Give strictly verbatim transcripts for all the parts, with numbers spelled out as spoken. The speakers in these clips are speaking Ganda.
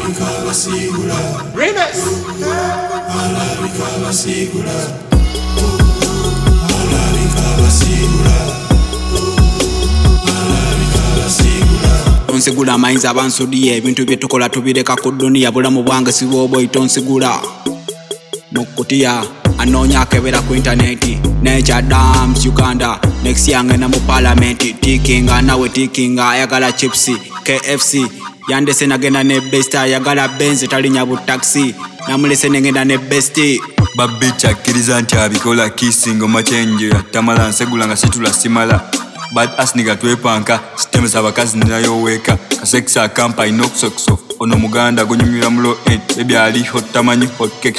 Remix. Tonsigula mayinza abansudiye ebintu bye tukola tubireka ku duniya bulamu bwange siboboyi tonsigula mukutiya anonya akebera ku interneti Nature Dams Uganda next yange na mu parliament tikinga nawe tikinga ayagala chipsi K F C yandese nagenda ne best ayagala Benz talinya bu taxi namulese nengenda ne best babicha akkiriza nti abikola kissing omachenjera tamala nsegula nga situla simala but as nigga twepanka sitemesa abakazi nayo weka kasekisa kampa inoxoxo ono muganda gonyumira mulo end baby ali hot tamanyi hot cake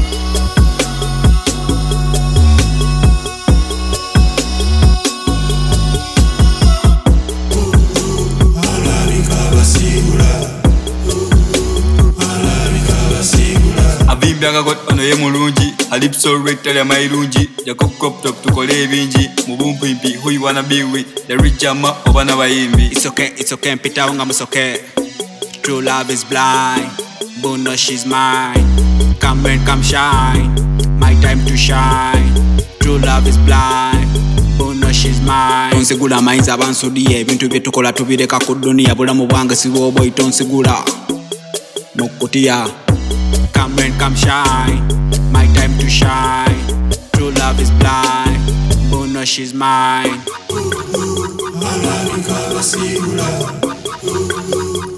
Avimbanga got ono ye mulungi alipso rectal ya mairungi jako crop top tukole bingi mubumpu impi who you wanna be with the rich ama obana bayimbi. It's okay, it's okay, mpita unga musoke. True love is blind, but no she's mine. Come rain, come shine, my time to shine. True love is blind, but no she's mine. Tonsigula mayinza abansudiye ebintu bye tukola tubireka ku duniya bulamu bwange siboboyi tonsigula mukutiya. Come rain, come shine, my time to shine. True love is blind, but no she's mine.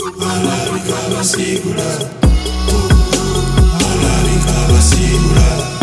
Sigula.